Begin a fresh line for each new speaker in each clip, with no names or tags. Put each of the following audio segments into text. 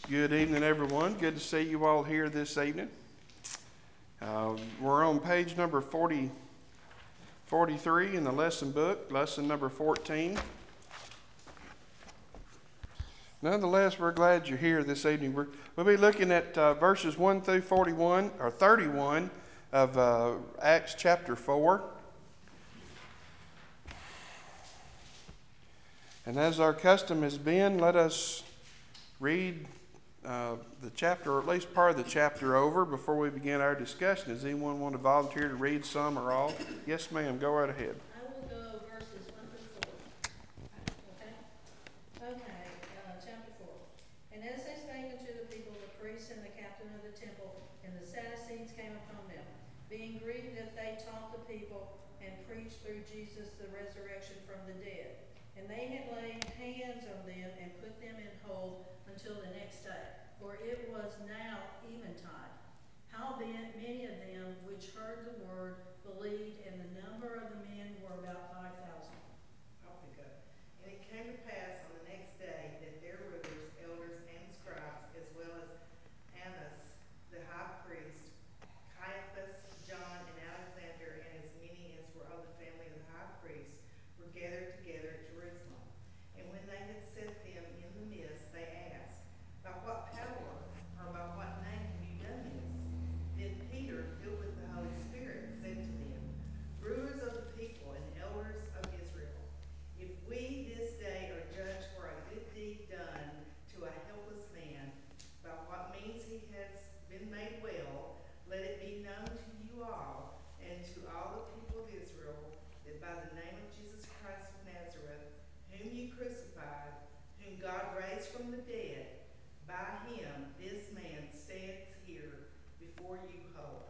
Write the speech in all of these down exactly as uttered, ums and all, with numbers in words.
Good evening, everyone. Good to see you all here this evening. Uh, we're on page number forty, forty-three in the lesson book, lesson number fourteen. Nonetheless, we're glad you're here this evening. We're, we'll be looking at uh, verses one through forty-one, or thirty-one of uh, Acts chapter four. And as our custom has been, let us read uh, the chapter, or at least part of the chapter over before we begin our discussion. Does anyone want to volunteer to read some or all? Yes, ma'am. Go right ahead.
I will go verses one through four. Okay? Okay, uh, chapter four. And as they spake unto the people, the priests and the captain of the temple and the Sadducees came upon them, being grieved that they taught the people and preached through Jesus the resurrection from the dead. And they had laid hands on them and put them in hold until the next day, for it was now eventide. Howbeit many of them which heard the word believed, and the number of the men were about five thousand.
I'll pick up. And it came to pass on the next day that their rulers, elders, and scribes, as well as Annas the high priest, Caiaphas, John, and Alexander, and as many as were of the family of the high priest, were gathered together at Jerusalem. And when they had set them in the midst, they asked, By what power or by what name have you done this? Then Peter, filled with the Holy Spirit, said to them, Rulers of the people and elders of Israel, if we this day are judged for a good deed done to a helpless man, by what means he has been made well, let it be known to you all and to all the people of Israel that by the name of Jesus Christ of Nazareth, whom you crucified, whom God raised from the dead, by him this man stands here before you whole.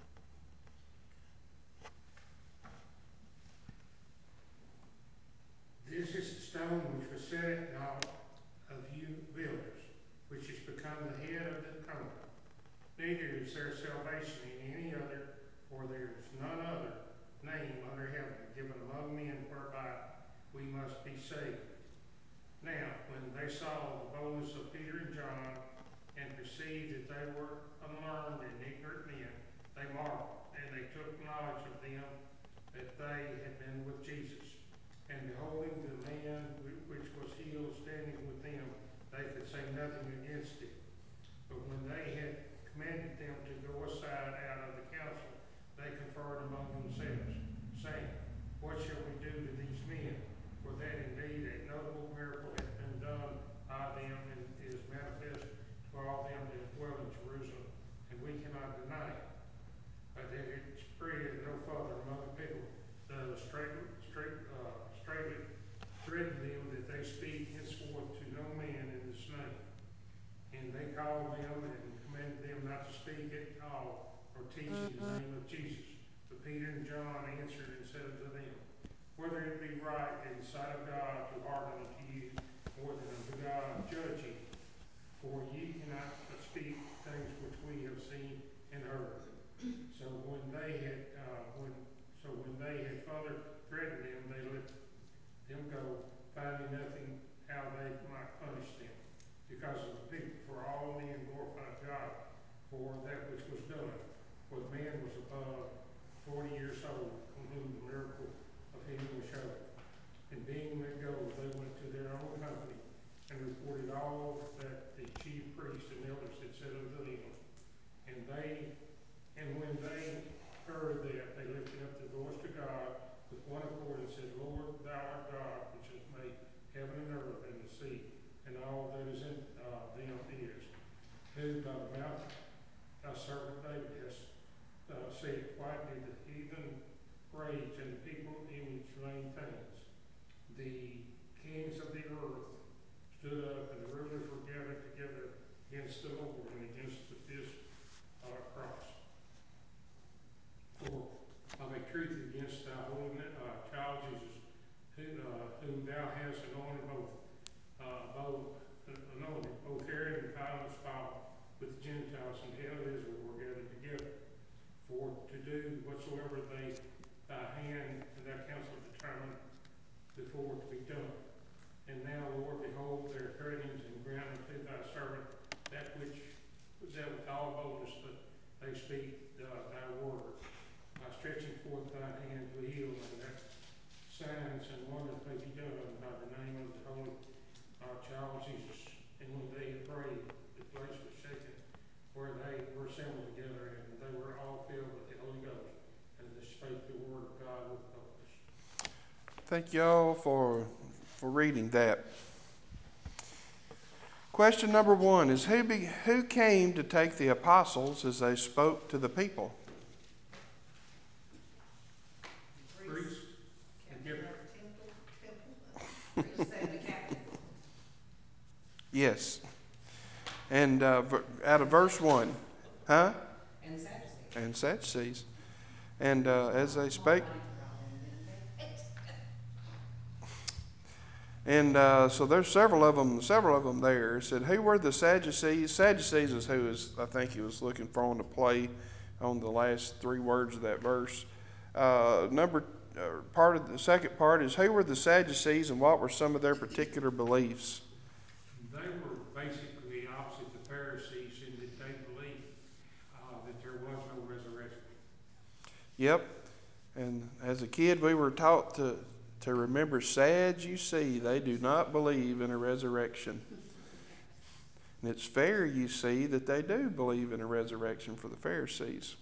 This is the stone which was set at naught of you builders, which is become the head of the corner. Neither is there salvation in any other, for there is none other name under heaven given among men whereby we must be saved. Now, when they saw the boldness of Peter and John, and perceived that they were unlearned and ignorant men, they marveled, and they took knowledge of them that they had been with Jesus. And beholding the man which was healed standing with them, they could say nothing against it. But when they had commanded them to go aside out of the council, they conferred among themselves, saying, What shall we do to these men? For that indeed a notable miracle hath been done by them, and is manifest to all them that dwell in Jerusalem, and we cannot deny it. But that it spread no further among the people, though straight, straight, uh, straightly threaten them that they speak henceforth to no man in this name. And they called them and commanded them not to speak at all, or teach in the name of Jesus. But Peter and John answered and said unto them, Whether it be right in the sight of God to hearken unto you more than unto God, judge ye. For ye cannot but speak things which we have seen and heard. So when they had uh, when so when they had further threatened them, they let them go, finding nothing how they might punish them, because of the people. For all men glorified God for that which was done. For the man was above forty years old, on whom the miracle of healing was showed. And being let go, they went to their own company, and reported all that the chief priests and elders had said unto them. And they and when they heard that, they lifted up their voice to God with one accord, and said, Lord, thou art God, which hast made heaven and earth and the sea, and all that is in uh, them is, who by the mouth of thy servant David hast uh, said, Why did the heathen rage, and the people image vain things? The kings of the earth stood up, and the rulers were gathered together against the Lord and against his uh, cross. For of a truth against thy holy uh, child Jesus, who, uh, whom thou hast anointed both, uh, both uh, anointed both Herod and Pontius Pilate with the Gentiles and the of Israel were gathered together, for to do whatsoever they thy hand and thy counsel determined before to be done. And now, Lord, behold their threatenings, and grant unto that with all boldness that they speak uh, thy word, by stretching forth thine hand to heal, and that signs and wonders may be done by the name of the Holy uh, Child Jesus. And when they had prayed, the place was shaken where they were assembled together, and they were all filled with the Holy Ghost, and they spake the word of God with boldness.
Thank y'all for for reading that. Question number one is who be, who came to take the apostles as they spoke to the people?
Priests,
Captain
give-
of the temple, temple.
Priests and the captain.
Yes. And uh, ver- out of verse one, huh?
And the Sadducees.
And Sadducees. And uh, as they spake, and uh, so there's several of them, several of them there. It said, who were the Sadducees? Sadducees is who is, I think he was looking for on the play on the last three words of that verse. Uh, number uh, part of the second part is who were the Sadducees and what were some of their particular beliefs?
They were basically opposite the Pharisees in that they believed uh, that there was no resurrection.
Yep. And as a kid, we were taught to, to remember, sad you see, they do not believe in a resurrection. And it's fair, you see, that they do believe in a resurrection for the Pharisees.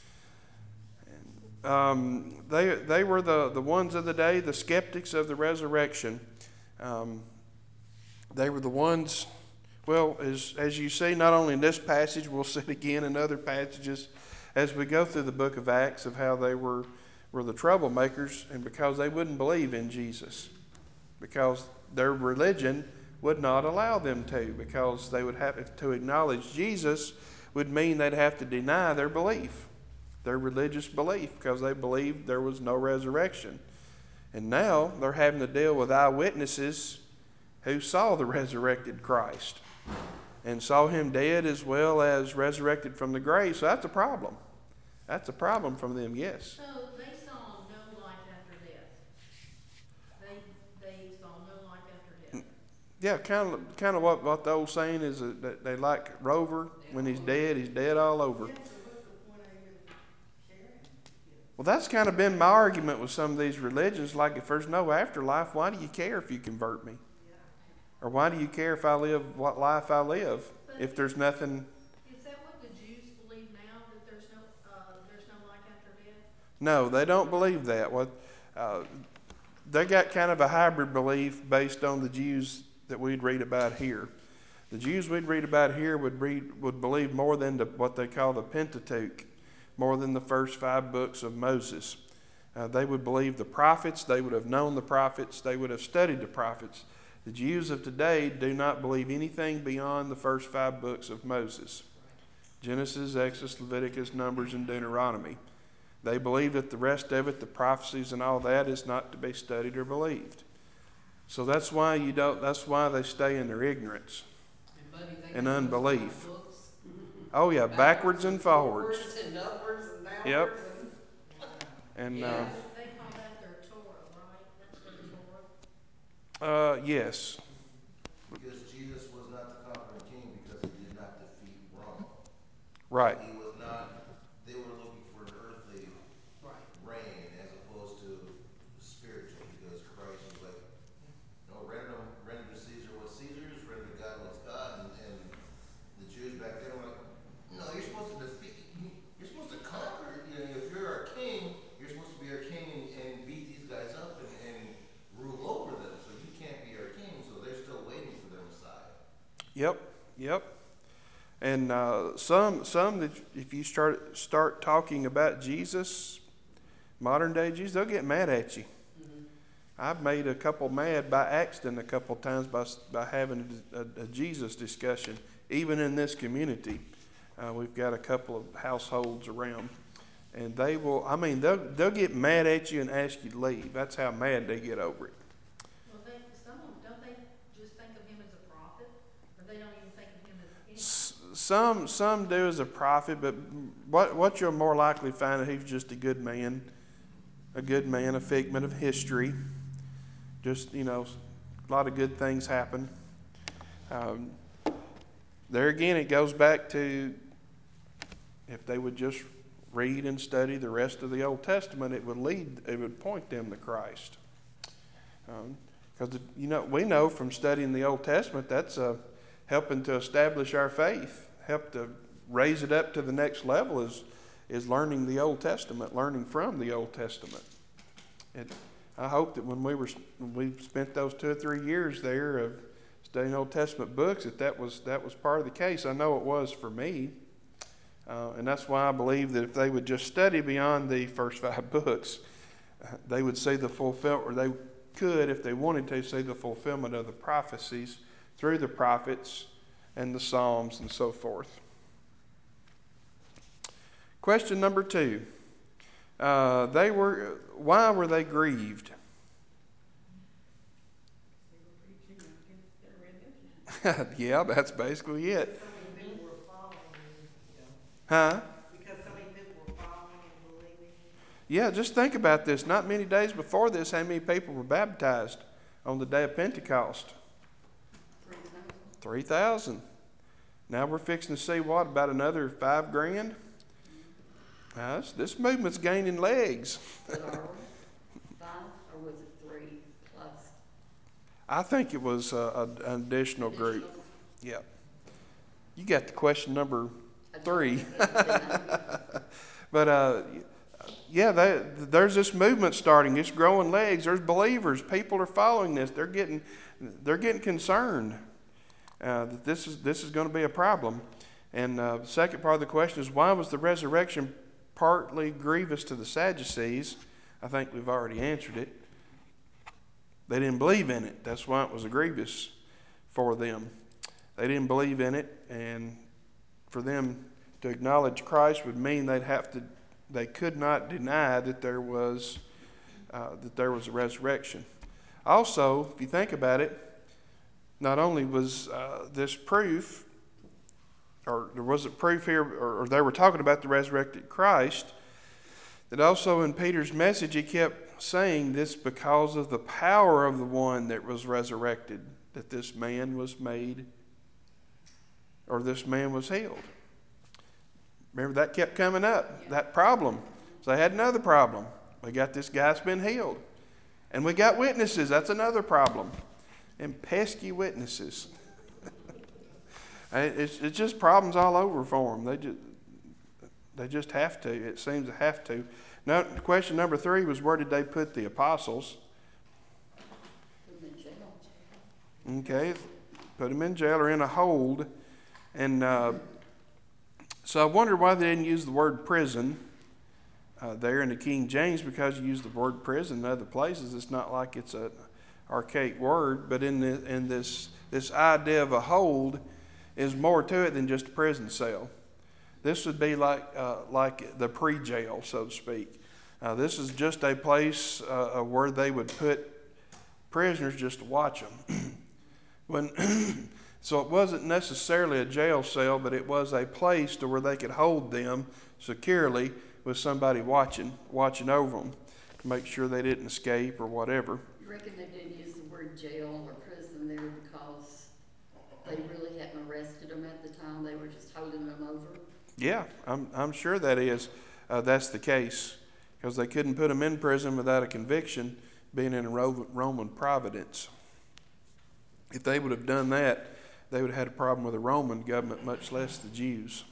And, um, they, they were the, the ones of the day, the skeptics of the resurrection. Um, they were the ones, well, as, as you see, not only in this passage, we'll see it again in other passages as we go through the book of Acts of how they were, were the troublemakers, and because they wouldn't believe in Jesus, because their religion would not allow them to, because they would have to acknowledge Jesus would mean they'd have to deny their belief, their religious belief, because they believed there was no resurrection. And now they're having to deal with eyewitnesses who saw the resurrected Christ and saw him dead as well as resurrected from the grave. So that's a problem. That's a problem from them, yes.
So they saw no life after death. They, they saw no life after death.
Yeah, kind of, kind of what, what the old saying is that they like Rover. When he's dead, he's dead all over.
Yeah, so what's the point of even sharing? Yeah.
Well, that's kind of been my argument with some of these religions. Like, if there's no afterlife, why do you care if you convert me?
Yeah.
Or why do you care if I live what life I live if there's nothing?
Is that what the Jews believe now, that there's no, uh, there's no life after death?
No, they don't believe that. What uh, they got kind of a hybrid belief based on the Jews that we'd read about here. The Jews we'd read about here would read would believe more than the, what they call the Pentateuch, more than the first five books of Moses. Uh, they would believe the prophets. They would have known the prophets. They would have studied the prophets. The Jews of today do not believe anything beyond the first five books of Moses: Genesis, Exodus, Leviticus, Numbers, and Deuteronomy. They believe that the rest of it, the prophecies and all that, is not to be studied or believed. So that's why you don't. That's why they stay in their ignorance
And Buddy, they
and
got those
unbelief.
five books.
Oh yeah, backwards and forwards.
Forwards and upwards and downwards.
Yep.
And
Wow.
And
Yeah.
uh,
They call that their Torah, right? That's their Torah.
uh, yes,
Because Jesus was not the conquering king because he did not defeat Rome.
right.
He was not, they were looking for an earthly
right.
reign as opposed to spiritual, because Christ was like, no, render, them, render to Caesar what's Caesar's, render to God what's God, and, and the Jews back then were like, no, you're supposed to defeat, you're supposed to conquer, you know, if you're our king, you're supposed to be our king and, and beat these guys up and, and rule over them, so you can't be our king, so they're still waiting for their Messiah.
Yep. Yep. And uh, some some that if you start start talking about Jesus, modern day Jesus, they'll get mad at you.
Mm-hmm.
I've made a couple mad by accident a couple times by by having a, a, a Jesus discussion, even in this community. Uh, we've got a couple of households around, and they will. I mean, they'll they'll get mad at you and ask you to leave. That's how mad they get over it.
Well, they, some of them, don't they just think of him as a prophet? Or they don't even think of him as anything?
S- Some some do as a prophet, but what what you'll more likely find is he's just a good man, a good man, a figment of history. Just, you know, a lot of good things happen. Um, there again, it goes back to If they would just read and study the rest of the Old Testament, it would lead, it would point them to Christ. Because, um, you know, we know from studying the Old Testament, that's uh, helping to establish our faith, help to raise it up to the next level is, is learning the Old Testament, learning from the Old Testament. It, I hope that when we were when we spent those two or three years there of studying Old Testament books, that that was, that was part of the case. I know it was for me. Uh, and that's why I believe that if they would just study beyond the first five books, uh, they would see the fulfillment, or they could, if they wanted to, see the fulfillment of the prophecies through the prophets and the Psalms and so forth. Question number two. Uh, they were, why were they grieved?
They were preaching against their religion.
Yeah, that's basically it.
So many people were following, you know,
Huh?
because so many people were following and believing.
Yeah, just think about this. Not many days before this, how many people were baptized on the day of Pentecost?
Three thousand.
three thousand. Now we're fixing to see what, about another five grand? Now, this, this movement's gaining legs.
But are we five, or was it three plus
I think it was a, a, an additional group.
additional?
Yeah. You got the question number three. But uh, yeah, they, there's this movement starting. It's growing legs. There's believers. People are following this. They're getting, they're getting concerned uh, that this is this is going to be a problem. And uh, the second part of the question is, why was the resurrection partly grievous to the Sadducees? I think we've already answered it. They didn't believe in it. That's why it was grievous for them. They didn't believe in it, and for them to acknowledge Christ would mean they'd have to, they could not deny that there was uh, that there was a resurrection. Also, if you think about it, not only was uh, this proof, or there wasn't proof here, or, or they were talking about the resurrected Christ, that also in Peter's message he kept saying this because of the power of the one that was resurrected, that this man was made, or this man was healed. Remember, that kept coming up,
Yeah.
that problem. So they had another problem. We got this guy's been healed. And we got witnesses. That's another problem. And pesky witnesses. it's, it's just problems all over for them. They just, they just have to. It seems to have to. Now, question number three was, where did they put the apostles?
Put them in jail.
Okay, put them in jail or in a hold. And uh, so I wonder why they didn't use the word prison uh, there in the King James, because you use the word prison in other places. It's not like it's an archaic word, but in, the, in this, this idea of a hold is more to it than just a prison cell. This would be like, uh, like the pre-jail, so to speak. Uh, this is just a place uh, where they would put prisoners just to watch them. when So it wasn't necessarily a jail cell, but it was a place to where they could hold them securely with somebody watching, watching over them to make sure they didn't escape or whatever.
You reckon they didn't use the word jail or prison there because they really hadn't arrested them at the time? They were just holding them over?
Yeah, I'm, I'm sure that is, uh, that's the case, because they couldn't put them in prison without a conviction being in a Roman providence. If they would have done that, they would have had a problem with the Roman government, much less the Jews.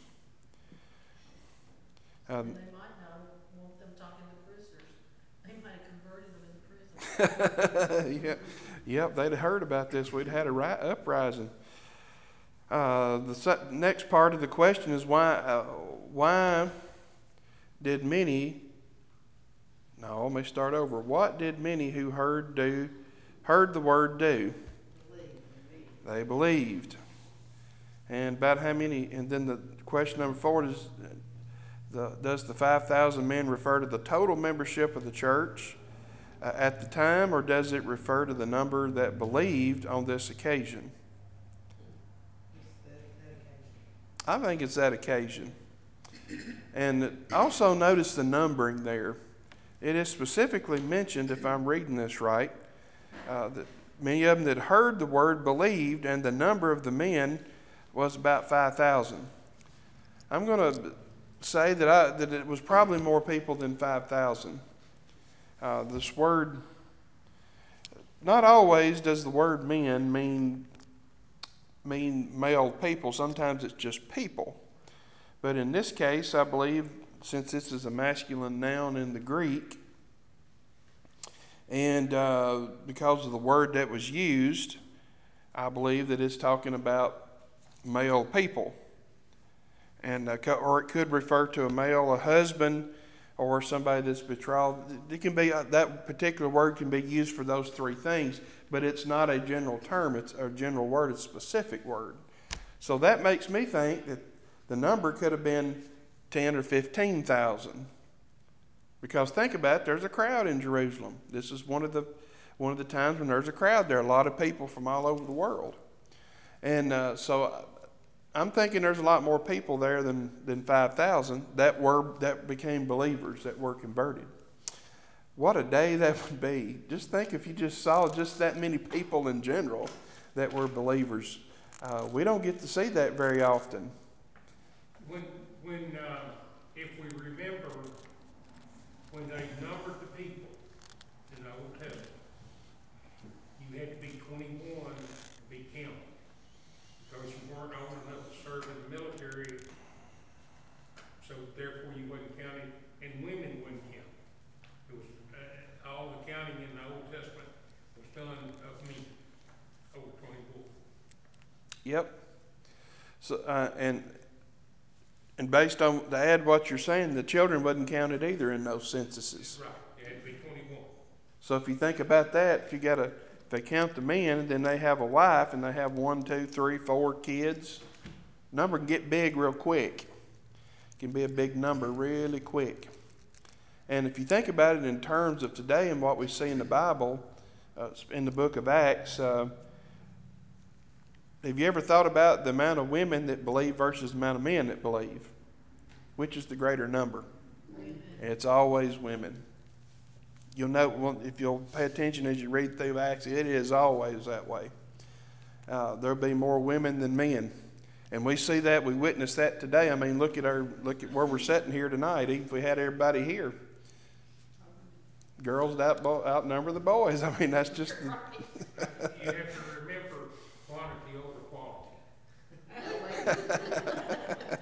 Um,
And they might not want them talking to prisoners. They might have converted them into prison.
yeah, yep, they'd have heard about this. We'd had a ri- uprising. Uh, the se- next part of the question is why? Uh, why did many? No, let me start over. What did many who heard do? Heard the word do?
Believe.
They believed. And about how many? And then the question number four is: the, does the five thousand men refer to the total membership of the church uh, at the time, or does it refer to the number that believed on this occasion?
Just that, that occasion.
I think it's that occasion. And also notice the numbering there. It is specifically mentioned, if I'm reading this right, uh, that many of them that heard the word believed, and the number of the men was about five thousand. I'm going to say that I that it was probably more people than five thousand. Uh, this word, not always does the word men mean mean male people. Sometimes it's just people. But in this case, I believe, since this is a masculine noun in the Greek, and uh, because of the word that was used, I believe that it's talking about male people. And uh, or it could refer to a male, a husband, or somebody that's betrothed. It can be uh, that particular word can be used for those three things, but it's not a general term. It's a general word. It's a specific word. So that makes me think that the number could have been ten or fifteen thousand. Because think about it, there's a crowd in Jerusalem. This is one of the one of the times when there's a crowd there. A lot of people from all over the world, and uh, so I'm thinking there's a lot more people there than than five thousand that were that became believers, that were converted. What a day that would be! Just think if you just saw just that many people in general that were believers. Uh, we don't get to see that very often.
When, when, uh, if we remember, when they numbered the people in the Old Testament, you had to be twenty-one to be counted, because you weren't old enough to serve in the military, so therefore you wasn't counted, and women wasn't counted. It was, uh, all the counting in the Old Testament was done of men, over twenty-four.
Yep. So uh, and and based on to add what you're saying, the children wasn't counted either in those censuses.
Right, it had to be twenty-one.
So if you think about that, if you got a, if they count the men, then they have a wife and they have one, two, three, four kids, number can get big real quick. It can be a big number really quick. And if you think about it in terms of today and what we see in the Bible, uh, in the book of Acts, uh, have you ever thought about the amount of women that believe versus the amount of men that believe? Which is the greater number?
Women.
It's always women. You'll know, if you'll pay attention as you read through Acts, it is always that way. Uh, there'll be more women than men. And we see that, we witness that today. I mean, look at our look at where we're sitting here tonight. Even if we had everybody here, girls out, outnumber the boys. I mean, that's just the,
You have to remember quantity over quality.
No, wait a minute.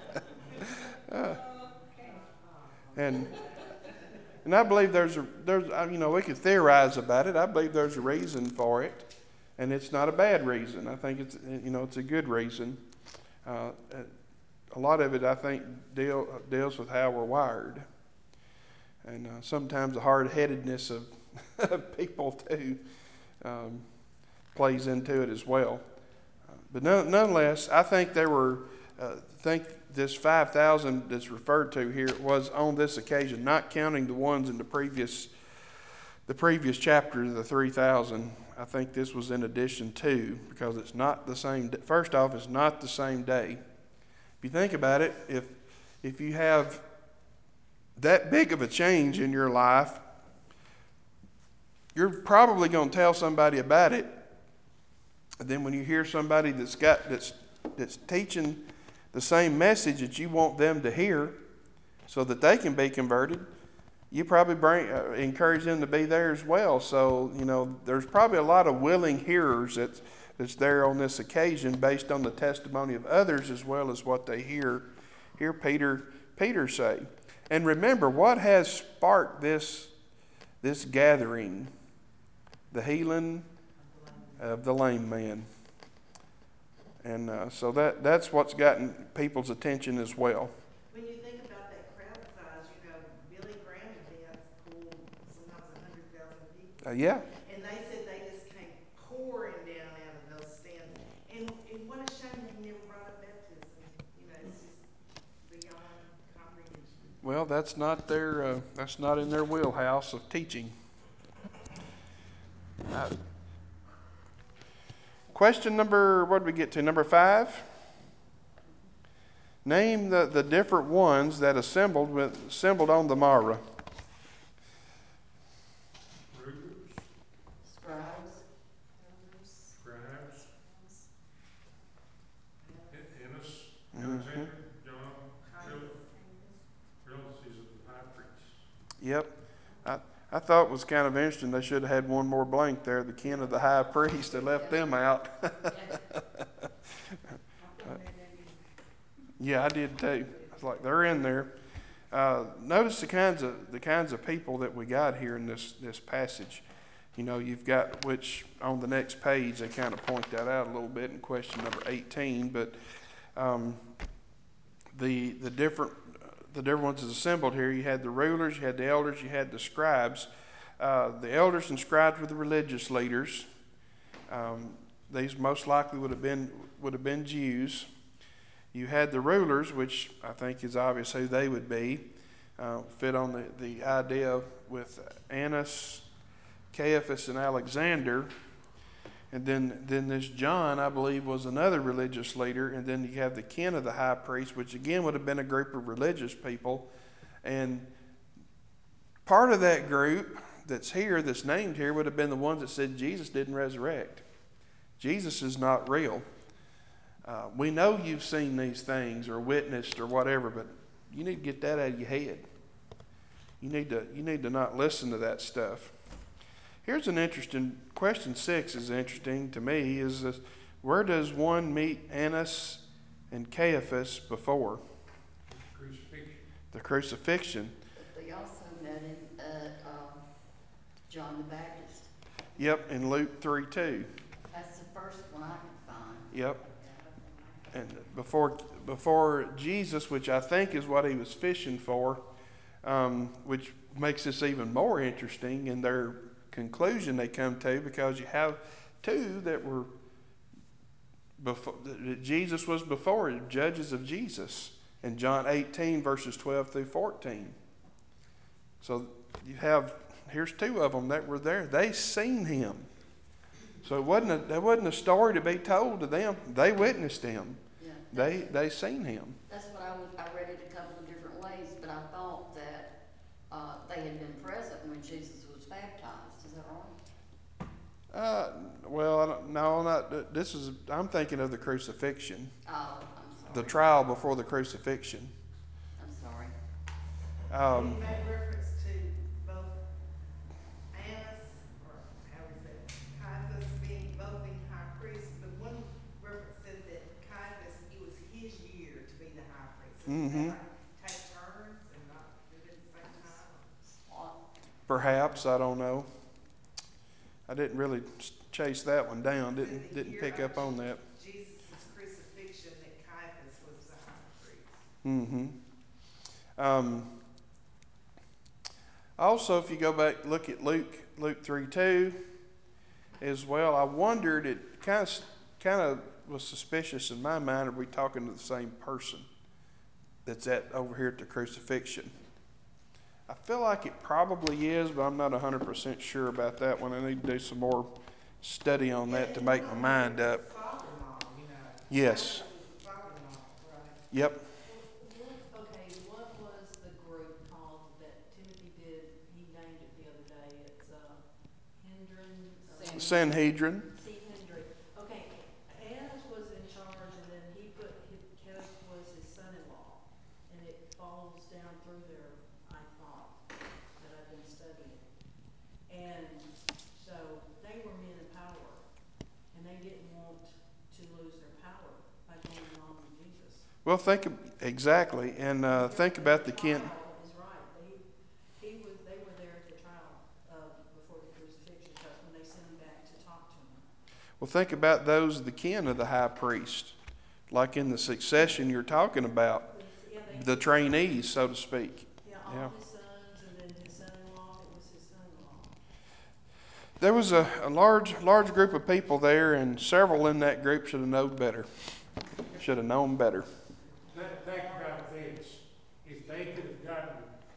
Okay.
and and I believe there's a there's uh, you know, we could theorize about it. I believe there's a reason for it, and it's not a bad reason. I think it's you know it's a good reason. Uh, a lot of it, I think, deal, deals with how we're wired, and uh, sometimes the hard-headedness of, of people too um, plays into it as well. Uh, but none, nonetheless, I think there were. Uh, think this five thousand that's referred to here was on this occasion, not counting the ones in the previous the previous chapter, the three thousand. I think this was in addition to, because it's not the same. First off, it's not the same day. If you think about it, if if you have that big of a change in your life, you're probably going to tell somebody about it. And then when you hear somebody that's got that's that's teaching the same message that you want them to hear, so that they can be converted, you probably bring uh, encourage them to be there as well. So you know, there's probably a lot of willing hearers that's that's there on this occasion, based on the testimony of others as well as what they hear hear Peter Peter say. And remember, what has sparked this this gathering? The healing of the lame man. And uh, so that that's what's gotten people's attention as well.
When you think about that crowd size, you know, Billy Graham events pull sometimes a hundred thousand people.
Uh, yeah.
And they said they just came pouring down out of those stands. And, and what a shame they never brought up baptism. You know, it's just beyond comprehension.
Well, that's not their uh, that's not in their wheelhouse of teaching. Uh, question number, what did we get to? Number five. Name the, the different ones that assembled with, assembled on the morrow.
Rulers,
Scribes.
scribes, Annas,
Mm-hmm.
Alexander, John, Philip.
thought was kind of interesting. They should have had one more blank there. The kin of the high priest. They left them out.
Yeah.
I put that in.
Yeah, I did too. I was like, they're in there. Uh, notice the kinds of the kinds of people that we got here in this this passage. You know, you've got, which on the next page they kind of point that out a little bit in question number eighteen. But um, the the different the different ones is assembled here. You had the rulers, you had the elders, you had the scribes. Uh, the elders and scribes were the religious leaders. Um, these most likely would have been would have been Jews. You had the rulers, which I think is obvious who they would be. Uh, fit on the, the idea with Annas, Caiaphas, and Alexander. And then, then this John, I believe, was another religious leader. And then you have the kin of the high priest, which again would have been a group of religious people. And part of that group that's here, that's named here, would have been the ones that said Jesus didn't resurrect. Jesus is not real. Uh, we know you've seen these things or witnessed or whatever, but you need to get that out of your head. You need to you need to not listen to that stuff. Here's an interesting question. Six is interesting to me. Is this, where does one meet Annas and Caiaphas before
Crucifixion.
the crucifixion?
But they also met him at uh, John the Baptist.
Yep, in Luke three two.
That's the first one I could find.
Yep.
Yeah, that's the one I
And before before Jesus, which I think is what he was fishing for, um, which makes this even more interesting in their conclusion they come to, because you have two that were before that Jesus was before, judges of Jesus, in John eighteen verses twelve through fourteen. So you have here's two of them that were there. They seen him. So it wasn't a, that wasn't a story to be told to them. They witnessed him.
Yeah,
They
that's,
they seen him.
that's what I, was, I read it a couple of different ways, but I thought that uh, they had been present when Jesus was baptized. Is that right?
Uh, well, I don't, no, not this is. I'm thinking of the crucifixion,
Oh, I'm sorry.
the trial before the crucifixion.
I'm sorry.
And
Um,
it made reference to both Annas, or how we say it, Caiaphas being, both being high priests, but one reference said that Caiaphas, it was his year to be the high priest. So did they
mm-hmm.
like take turns and not do it at the same time? Or?
Slot.
Perhaps I don't know. I didn't really chase that one down.
It said
Didn't
the
didn't
year
pick
of
up on
Je-
that.
Jesus' crucifixion that Caiaphas was the high priest.
Mm-hmm. Um, also, if you go back look at Luke Luke three two as well, I wondered. It kind of kind of was suspicious in my mind. Are we talking to the same person that's at over here at the crucifixion? I feel like it probably is, but I'm not one hundred percent sure about that one. I need to do some more study on
Yeah,
that to
and
make
one
my
of them
mind
was
up.
the father-in-law, you know.
Yes.
Caiaphas was the father-in-law, right?
Yep.
What, what, okay, what was the group called that Timothy did, he named it the other day, it's, uh, Hendron, or
Sanhedrin.
Sanhedrin.
Sanhedrin. Okay, Annas was in charge, and then he put, his, Kenneth was his son-in-law, and it follows down through there, I thought, that I've been studying. And so, they were men in power, and they didn't want to lose their power by going along with Jesus.
Well, think of- exactly, and uh, think about the kin.
Trial is right. They, he was, they were there at the trial uh, before the crucifixion, because when they sent him back to talk to him.
Well, think about those the kin of the high priest, like in the succession you're talking about,
Yeah, they,
the trainees, so to speak.
yeah, all
Yeah.
his sons, and then his son-in-law. It was his son-in-law.
There was a, a large large group of people there, and several in that group should have known better. Should have known better.
Think, think about this, if they could have gotten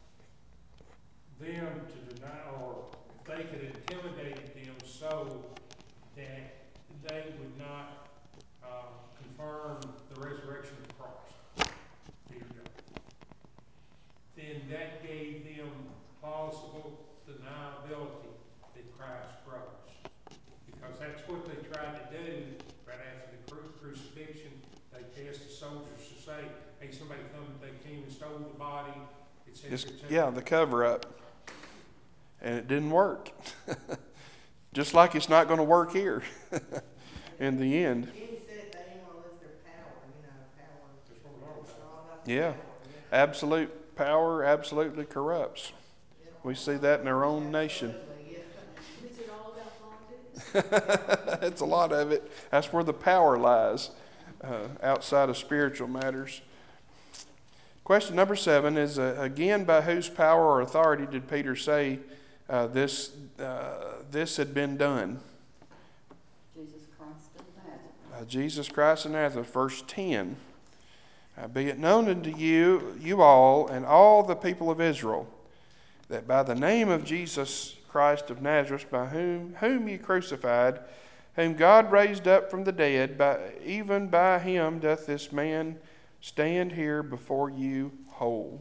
them to deny, or if they could have intimidated them so that they would not uh, confirm the resurrection of Christ, Peter John, then that gave them plausible deniability that Christ rose. Because that's what they tried to do right after the cru- crucifixion. They tasked the soldiers to say, hey, somebody come, they came and stole the body, et cetera,
It's,
et cetera.
yeah, the cover up. And it didn't work. Just like it's not going to work here in the end.
Kenny said they didn't want to lose their power, you know, power.
That's what we're all
It's
about.
all about the
Yeah.
power, yeah.
Absolute power absolutely corrupts.
Yeah.
We see that in our own nation.
Absolutely, yeah.
Is it all about politics?
That's a lot of it. That's where the power lies, uh, outside of spiritual matters. Question number seven is, uh, again, by whose power or authority did Peter say uh, this, uh, this had been done?
Jesus Christ of Nazareth.
Uh, Jesus Christ of Nazareth, verse ten. Uh, be it known unto you, you all, and all the people of Israel, that by the name of Jesus Christ of Nazareth, by whom, whom ye crucified, whom God raised up from the dead, by, even by him doth this man stand here before you whole.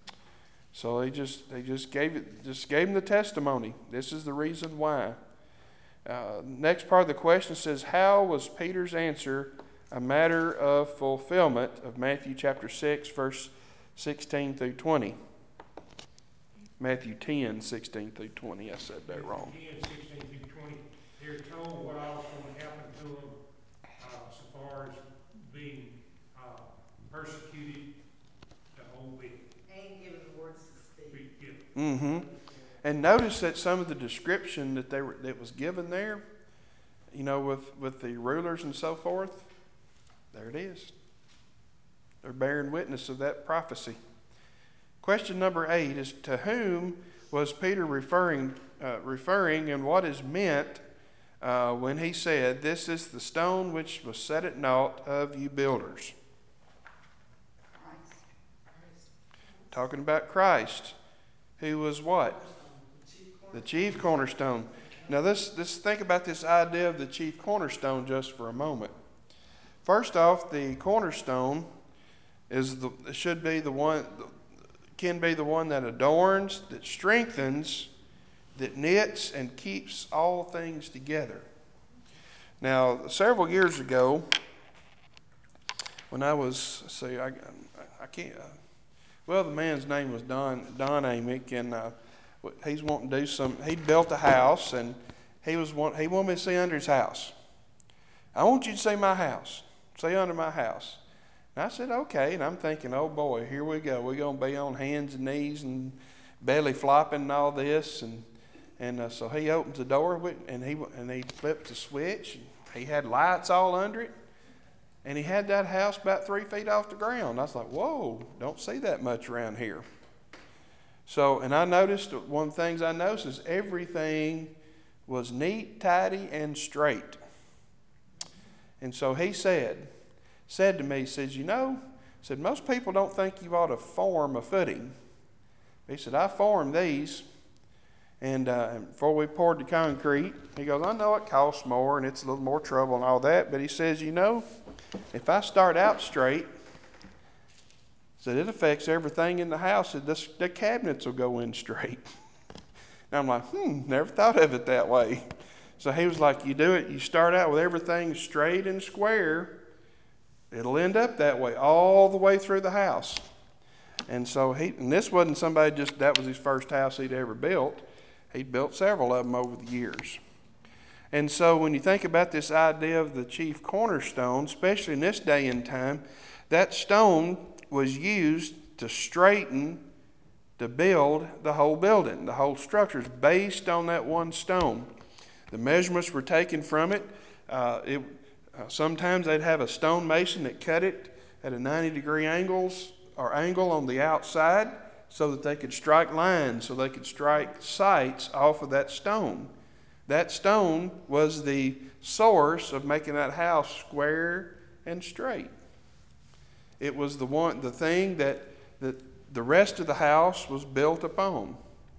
So they just they just gave it just gave him the testimony. This is the reason why. Uh, next part of the question says, how was Peter's answer a matter of fulfillment of Matthew chapter six, verse sixteen through twenty? Matthew ten, sixteen through twenty. I said that wrong.
ten, sixteen through twenty. They're told what all's going to happen to them uh, so far as being uh, persecuted, the whole bit.
And given the words to speak.
Yeah.
Mm-hmm. And notice that some of the description that they were that was given there, you know, with, with the rulers and so forth, there it is. They're bearing witness of that prophecy. Question number eight is, to whom was Peter referring, uh, referring and what is meant uh, when he said, this is the stone which was set at naught of you builders?
Christ.
Talking about Christ, who was what? The chief cornerstone. Now let's, let's think about this idea of the chief cornerstone just for a moment. First off, the cornerstone is the should be the one can be the one that adorns, that strengthens, that knits and keeps all things together. Now, several years ago, when I was, see, I, I can't, uh, well, the man's name was Don Don Amick, and uh, he's wanting to do some. He'd built a house, and he was want, he wanted me to see under his house. I want you to see my house. See under my house. And I said, okay. And I'm thinking, oh boy, here we go. We're going to be on hands and knees and belly flopping and all this. And and uh, so he opens the door, and he and he flips the switch. And he had lights all under it. And he had that house about three feet off the ground. I was like, whoa, don't see that much around here. So, and I noticed, one of the things I noticed is everything was neat, tidy, and straight. And so he said, said to me, he says, you know, said, most people don't think you ought to form a footing. He said, I formed these. And uh, before we poured the concrete, he goes, I know it costs more and it's a little more trouble and all that. But he says, you know, if I start out straight, said it affects everything in the house. Said this, the cabinets will go in straight. And I'm like, hmm, never thought of it that way. So he was like, you do it, you start out with everything straight and square, it'll end up that way all the way through the house. And so he, and this wasn't somebody just, that was his first house he'd ever built. He'd built several of them over the years. And so when you think about this idea of the chief cornerstone, especially in this day and time, that stone was used to straighten, to build the whole building. The whole structure is based on that one stone. The measurements were taken from it. Uh, it uh, sometimes they'd have a stonemason that cut it at a ninety degree angles or angle on the outside so that they could strike lines, so they could strike sights off of that stone. That stone was the source of making that house square and straight. It was the one, the thing that, that the rest of the house was built upon.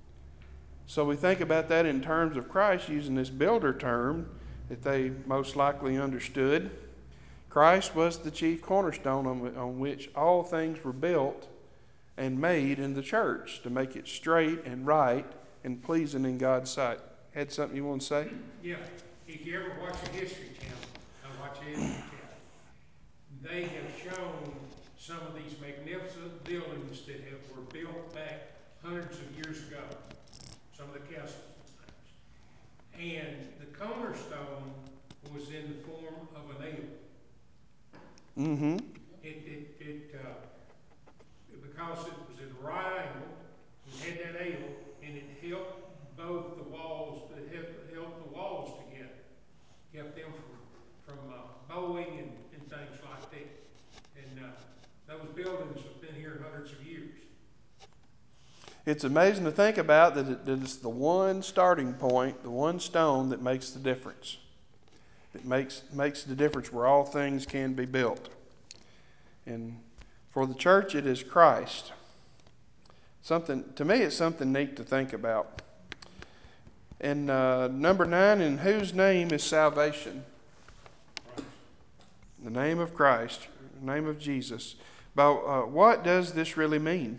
So we think about that in terms of Christ, using this builder term that they most likely understood. Christ was the chief cornerstone on, on which all things were built and made in the church to make it straight and right and pleasing in God's sight. Had something you want to say?
Yeah. If you ever watch a History Channel, I watch a History Channel, they have shown some of these magnificent buildings that have, were built back hundreds of years ago. some of the castles and things. And the cornerstone was in the form of an L.
Mm-hmm.
It, it, it, uh, because it was at a right angle, and had that L, and it helped both the walls, it helped, helped the walls together, kept them from, from uh, bowing and, and things like that. And uh, those buildings have been here hundreds of years.
It's amazing to think about that, it, that it's the one starting point, the one stone that makes the difference. It makes, makes the difference where all things can be built. And for the church, it is Christ. Something, to me, it's something neat to think about. And uh, number nine, in whose name is salvation?
Right.
The name of Christ, the name of Jesus. But uh, what does this really mean?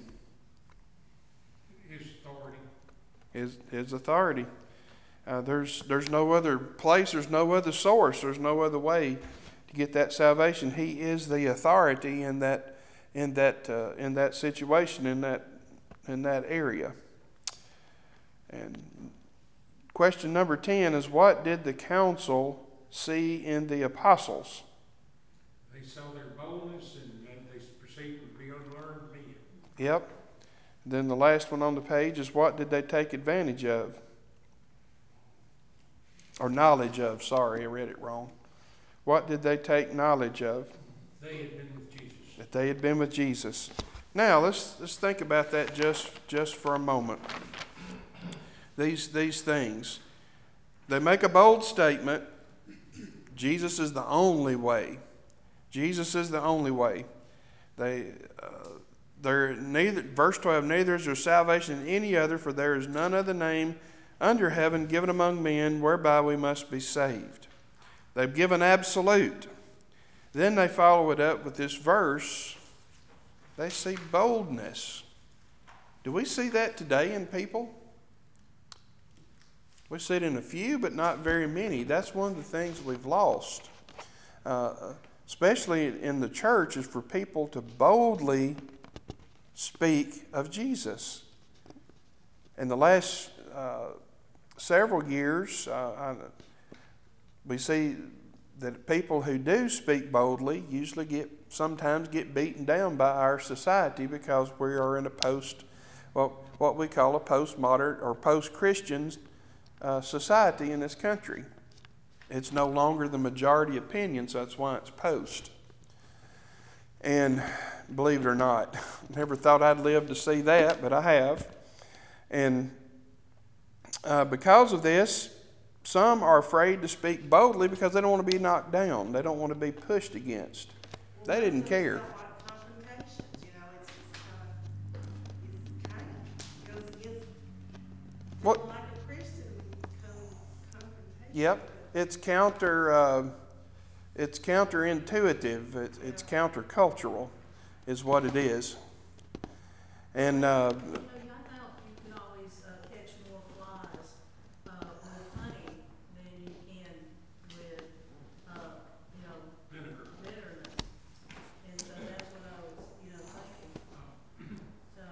His authority.
His, his authority. Uh, there's, there's no other place, there's no other source, there's no other way to get that salvation. He is the authority in that, in that, uh, in that situation, in that, in that area. And question number ten is, what did the council see in the apostles?
They saw their boldness, and then they proceeded to be unlearned men.
Yep. Then the last one on the page is, what did they take advantage of? Or knowledge of, sorry, I read it wrong. What did they take knowledge of?
They had been with Jesus.
That they had been with Jesus. Now, let's, let's think about that just, just for a moment. These, these things. They make a bold statement. Jesus is the only way. Jesus is the only way. They, uh, they're neither, verse twelve, neither is there salvation in any other, for there is none other name under heaven given among men whereby we must be saved. They've given absolute. Then they follow it up with this verse. They see boldness. Do we see that today in people? We see it in a few, but not very many. That's one of the things we've lost, uh, especially in the church, is for people to boldly speak of Jesus. In the last uh, several years, uh, I, we see that people who do speak boldly usually get sometimes get beaten down by our society, because we are in a post, well, what we call a postmodern or post-Christian uh, society in this country. It's no longer the majority opinion, so that's why it's post. And believe it or not, never thought I'd live to see that, but I have. And uh, because of this, some are afraid to speak boldly because they don't want to be knocked down. They don't want to be pushed against.
Well,
They
most
didn't
of us
care.
don't like confrontations, you know, it's just kind of, it's kind of goes against,
What?
being like a Christian con- confrontation,
Yep.
but.
It's counter. Uh, it's counterintuitive. It's, it's
Yeah.
countercultural, is what it is. And uh,
You know, I thought you could always uh, catch more flies uh, with honey than you can with, uh, you know,
Vinegar.
bitterness. And so that's what I was, you know, thinking.
Uh,
So,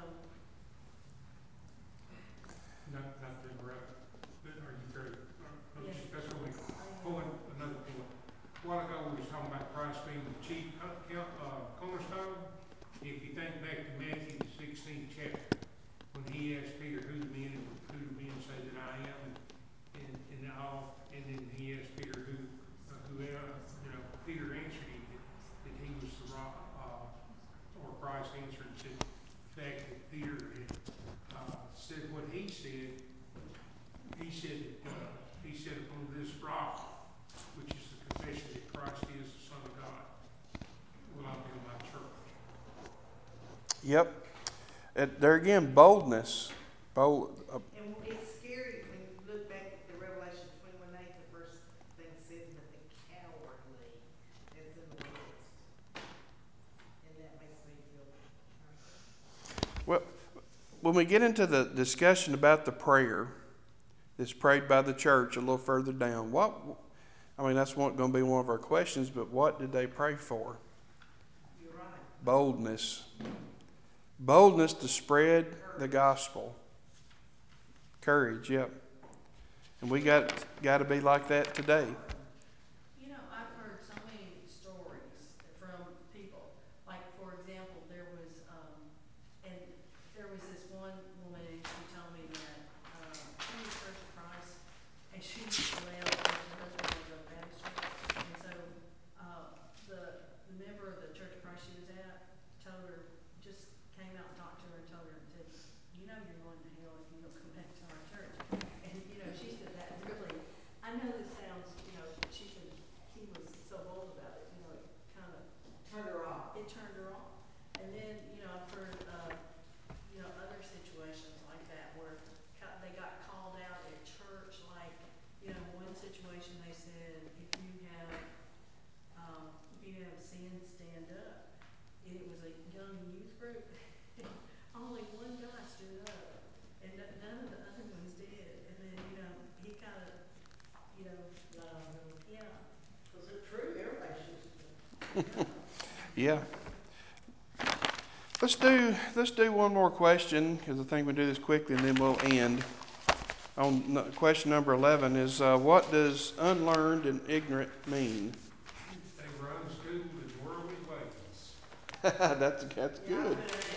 not, not to interrupt, but are you through? Uh, I'm
yes,
just, that's only
I
point,
am.
another point. A while ago, we was talking about Christ being the chief co- count, uh, cornerstone. If you think back to Matthew, the sixteenth chapter, when he asked Peter, who do men, who do men say that I am, and, and, and all, and then he asked Peter who, uh, who, uh, you know, Peter answered him that, that he was the rock, uh, or Christ answered and said, the fact that Peter had, uh, said what he said, he said that, uh, he said upon this rock, which is the confession that Christ is the Son of God, will I build my church.
yep. It, there again, boldness. Bold. Uh,
And it's scary when you look back at the Revelation twenty-one eight, the first thing it says, but the cowardly that's in the midst. And that makes me feel kind of.
well, when we get into the discussion about the prayer that's prayed by the church a little further down, what? I mean, that's going to be one of our questions. But what did they pray for?
You're right.
Boldness. Boldness to spread the gospel. Courage, yep. And we got got to be like that today.
You know, I've heard so many stories from people. Like, for example, there was, um, and there was this one woman, and she told me that um, she was Church of Christ, and she left because her husband was a Baptist church. And so uh, the the member of the Church of Christ she was at told her, just came out and talked to her and told her and said, "You know you're going to hell if you don't come back to our church." And you know, she said that really. I know this sounds, you know, she said he was so bold about it. You know, it kind of
Turned her off.
it turned her off. And then, you know, I've heard, uh, you know, other situations like that where ca- they got called out at church. Like, you know, one situation they said, if you have, um, if you have sin, stand up. And it was a young youth group. Only one guy stood up, and n- none of the other ones did. And then, you know, he kind of, you know, yeah,
Was it true? Everybody should.
Yeah. Let's do let's do one more question, because I think we do this quickly and then we'll end. On n- question number eleven is uh, what does unlearned and ignorant mean?
They were unschooled in worldly ways.
that's that's good.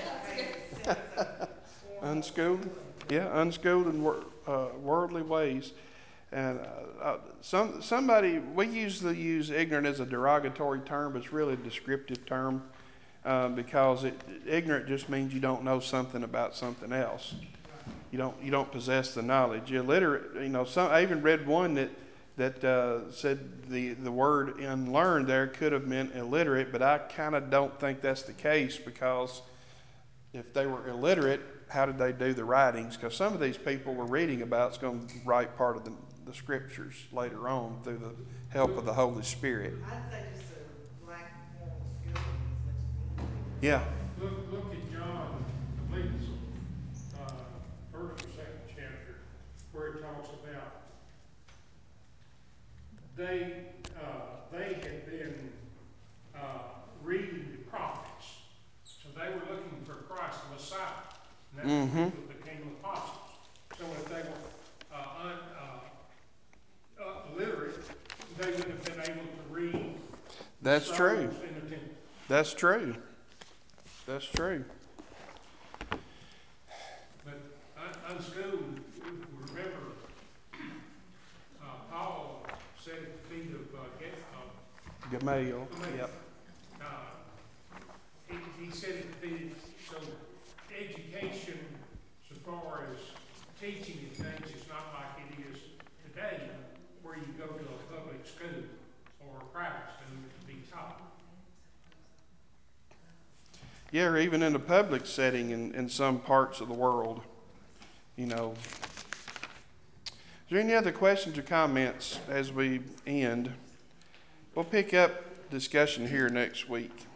Yeah.
Unschooled, yeah, unschooled in wor- uh, worldly ways. And uh, uh, some somebody we usually use ignorant as a derogatory term, but it's really a descriptive term uh, because it, ignorant just means you don't know something about something else. You don't you don't possess the knowledge. Illiterate, you know. Some I even read one that that uh, said the the word unlearned there could have meant illiterate, but I kind of don't think that's the case, because if they were illiterate, how did they do the writings? Because some of these people we're reading about is going to write part of the, the scriptures later on through the help of the Holy Spirit.
I'd say just a lack of formal schooling as much as anything.
Yeah.
Look, look at John, I believe it's uh, first or second chapter, where it talks about they uh, they had been uh, reading the prophets, so they were looking for Christ, the Messiah, and that's
Mm-hmm.
when people became apostles. So if they were uh, un, uh, uh, illiterate, they wouldn't have been able to read the
That's true.
scrolls in the temple.
That's true. That's true.
But un- unschooled, remember, uh, Paul sat at the feet of uh, Ga- uh,
Gamaliel.
Gamaliel.
Yep.
Uh, he, he said at the feet, so education, so far as teaching and things, is not like it is today, where you go to a public school or a private school to be taught.
Yeah, or even in a public setting in, in some parts of the world, you know. Is there any other questions or comments as we end? We'll pick up discussion here next week.